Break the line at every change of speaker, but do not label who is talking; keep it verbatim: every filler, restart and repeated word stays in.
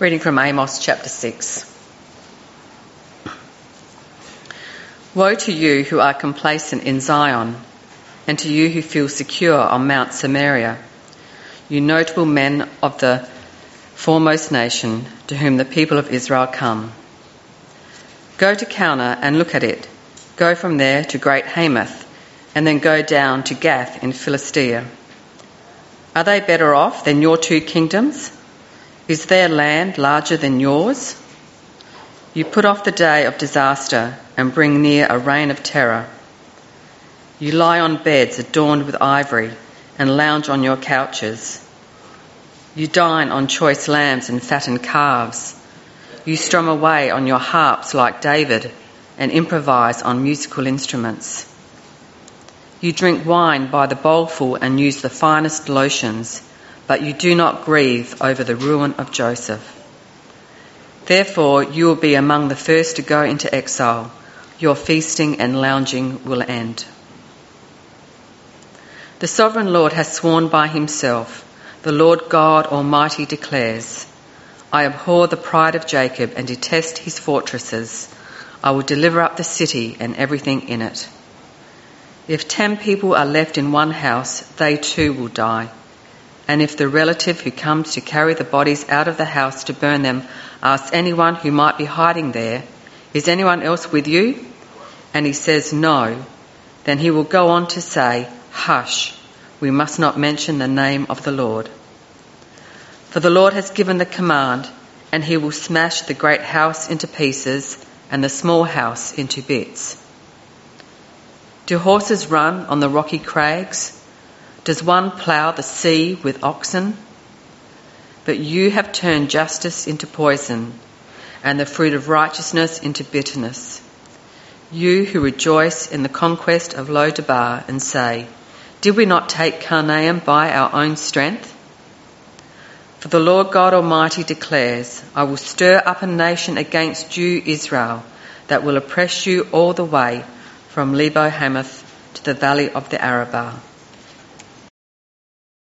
Reading from Amos chapter six. Woe to you who are complacent in Zion, and to you who feel secure on Mount Samaria, you notable men of the foremost nation, to whom the people of Israel come. Go to Calneh and look at it. Go from there to Great Hamath, and then go down to Gath in Philistia. Are they better off than your two kingdoms? Is their land larger than yours? You put off the day of disaster and bring near a reign of terror. You lie on beds adorned with ivory and lounge on your couches. You dine on choice lambs and fattened calves. You strum away on your harps like David and improvise on musical instruments. You drink wine by the bowlful and use the finest lotions, but you do not grieve over the ruin of Joseph. Therefore you will be among the first to go into exile. Your feasting and lounging will end. The sovereign Lord has sworn by himself. The Lord God Almighty declares, I abhor the pride of Jacob and detest his fortresses. I will deliver up the city and everything in it. If ten people are left in one house, they too will die. And if the relative who comes to carry the bodies out of the house to burn them asks anyone who might be hiding there, is anyone else with you? And he says no, then he will go on to say, hush, we must not mention the name of the Lord. For the Lord has given the command, and he will smash the great house into pieces and the small house into bits. Do horses run on the rocky crags? Does one plough the sea with oxen? But you have turned justice into poison and the fruit of righteousness into bitterness. You who rejoice in the conquest of Lo-debar and say, did we not take Karnaim by our own strength? For the Lord God Almighty declares, I will stir up a nation against you, Israel, that will oppress you all the way from Lebo Hamath to the valley of the Arabah.